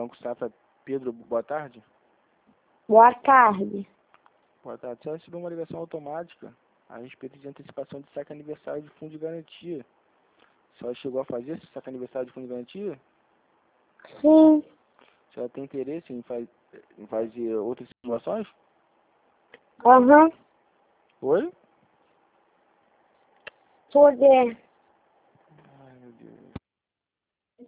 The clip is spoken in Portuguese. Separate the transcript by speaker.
Speaker 1: Banco Safra. Pedro, boa tarde.
Speaker 2: Boa tarde.
Speaker 1: Boa tarde. Você recebeu uma ligação automática a respeito de antecipação de saque aniversário de fundo de garantia. A senhora chegou a fazer esse saque aniversário de fundo de garantia?
Speaker 2: Sim.
Speaker 1: A senhora tem interesse em fazer outras simulações?
Speaker 2: Aham.
Speaker 1: Oi?
Speaker 2: Poder.